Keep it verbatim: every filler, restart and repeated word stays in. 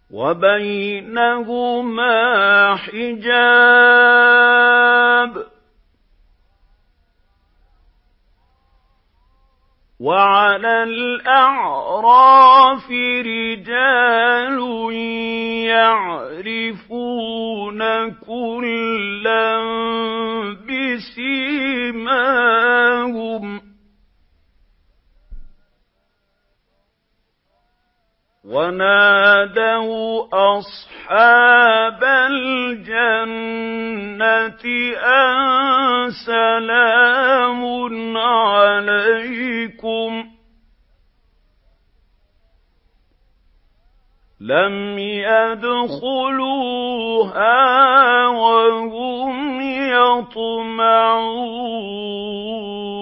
وَبَيْنَهُمَا حِجَابٌ ۚ وَعَلَى الْأَعْرَافِ رِجَالٌ يَعْرِفُونَ كُلًّا بِسِيمَاهُمْ ۚ وَنَادَوْا أَصْحَابَ الْجَنَّةِ أَن سَلَامٌ عَلَيْكُمْ ۚ لَمْ يَدْخُلُوهَا وَهُمْ يَطْمَعُونَ